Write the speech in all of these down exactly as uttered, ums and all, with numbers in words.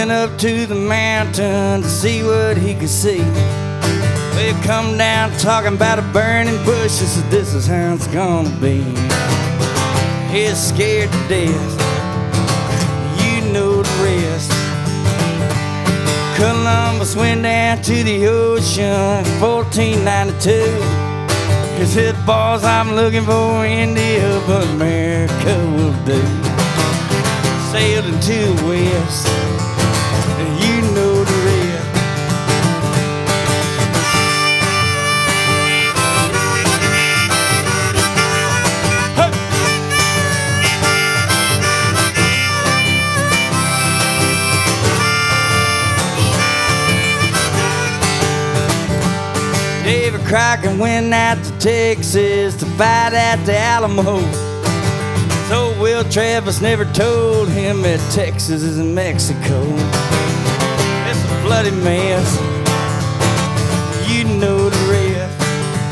went up to the mountain to see what he could see. They come down talking about a burning bush. He said, this is how it's gonna be. He's scared to death, you know the rest. Columbus went down to the ocean in fourteen ninety-two. He said, boys, I'm looking for India, but America will do. Sailed into the west, and you know the rest. David Crockett went out to Texas to fight at the Alamo. So Will Travis never told him that Texas is in Mexico. It's a bloody mess, you know the rest.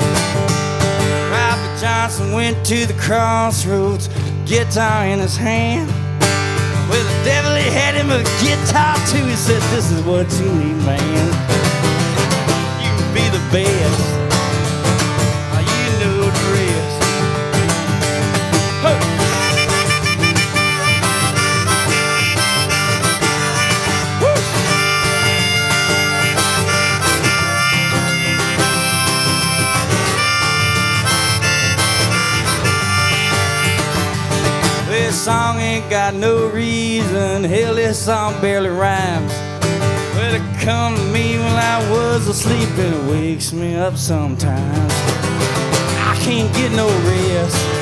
Robert Johnson went to the crossroads, guitar in his hand. Well, the devil, he had him a guitar too. He said, this is what you need, man. Be the best, you know the rest. Hey. Woo. This song ain't got no reason. Hell, this song barely rhymes. Well, it come to me when I was asleep, and it wakes me up sometimes. I can't get no rest.